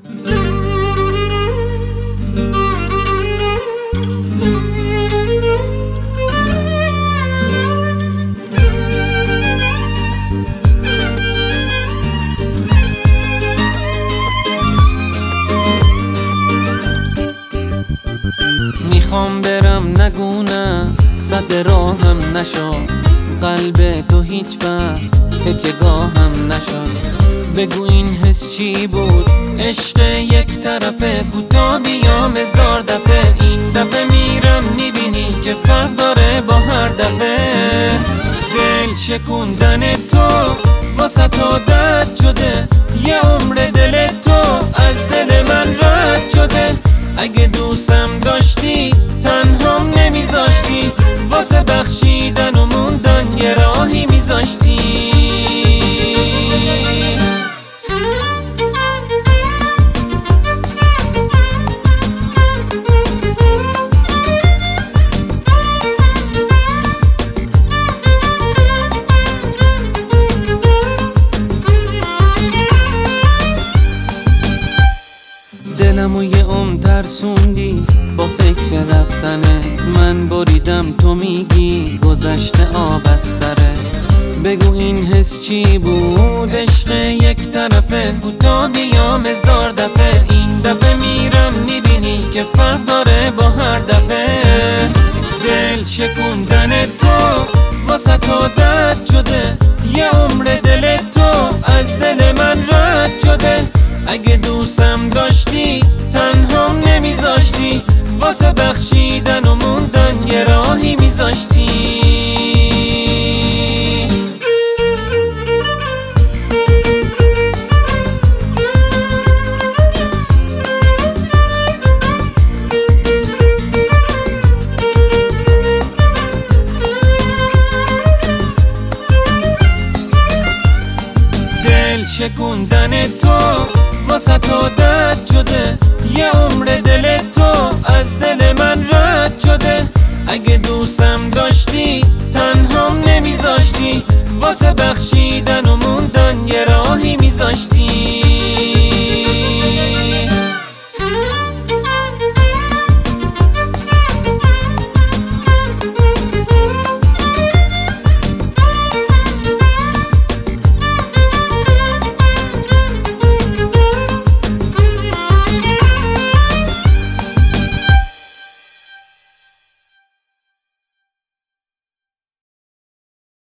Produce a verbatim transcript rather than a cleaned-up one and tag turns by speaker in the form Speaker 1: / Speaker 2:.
Speaker 1: میخوام برم نگونه صد راهم نشد، قلب تو هیچ وقت تکگاهم نشد. بگو این حس چی بود؟ عشق یک طرفه، کوتا بیام هزار دفعه. این دفعه میرم میبینی که فرق داره با هر دفعه. دل شکوندن تو واسه تو درد شده، یه عمر دل تو از دل من رد شده. اگه دوستم داشتی تنهام نمیذاشتی، واسه بخشیدن و موندن یه راهی میذاشتی. دلمو یه عمر ترسوندی با فکر رفتنه، من بریدم تو میگی گذشته آب از سره. بگو این حس چی بود؟ عشق یک طرفه، کوتا بیام هزار دفعه. این دفعه میرم میبینی که فرق داره با هر دفعه. دل شکوندن تو واسه تو درد شده، یه عمر دل تو از دل من رد شده. اگه دوستم داشتی تنهام نمیذاشتی، واسه بخشیدن و موندن یه راهی میذاشتی. دل شکوندن تو واسه تو درد شده، یه عمر دل تو از دل من رد شده. اگه دوستم داشتی تنهام نمیذاشتی، واسه بخشیدن و